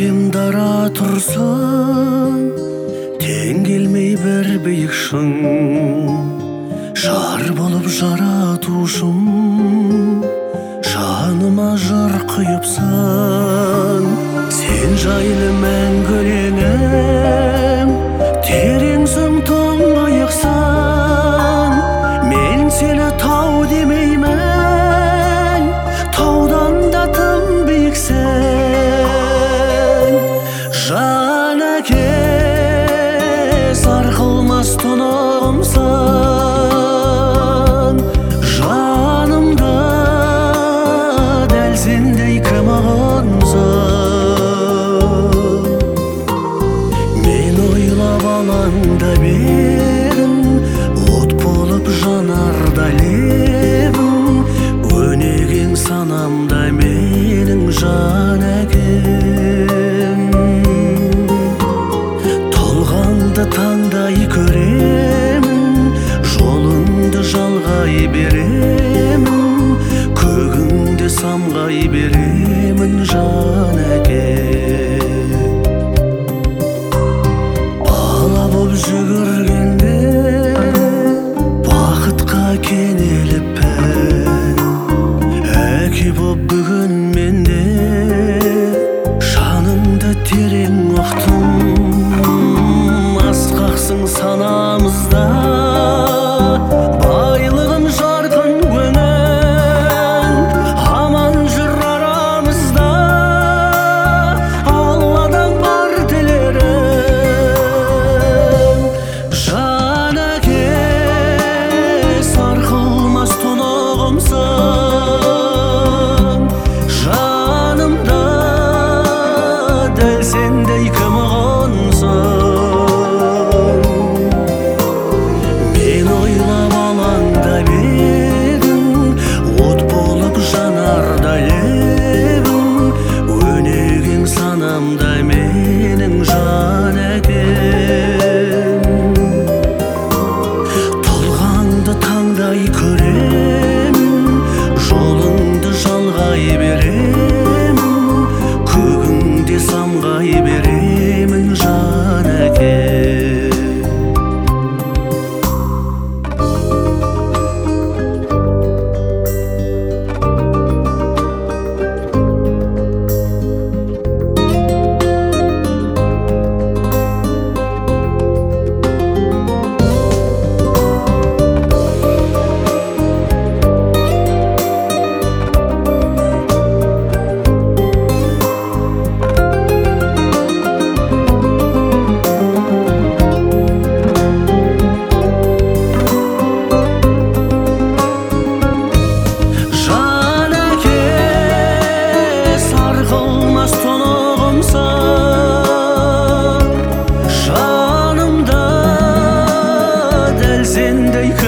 кем дара тұрсын, тең келмей бір биік шың. Жар болып жаратушым, жаныма жыр құйыпсың. Сен жайлы мәңгі өлеңім, тереңсің тұңғиықсың. Мен сені тау демеймін, таудан да тым биіксің. Жан әке сарқылмас тұнығымсың. Жанымда дәл сендей кім ұғынсың. Мен ойлап алаңда берім, от болып жанарда лебім. Өнегең санамда менің жан әкем. Толғанды таңдай көремін, жолыңды жалғай беремін. Көгіңді самғай беремін жан әкем. Бала боп жүгіргенде бақытқа кенеліппін. Әке боп бүгін менде жанымды терең ұқтым. Асқақсың санамызда, байлығын жарқын өңің. Аман жүр арамызда, Алладан бар тілерім. Жан әке сарқылмас тұнығымсың. Жанымда дәл сендей кім ұғынсың. Мен ойлап алаңда берім, от болып жанарда лебім. Өнегең санамда менің жан әкем. Толғанды таңдай көремін, жолыңды жалғай беремін. Көгіңде самғай беремін жан әкем. Сарқылмас тұнығымсың. Жанымда дәл сендей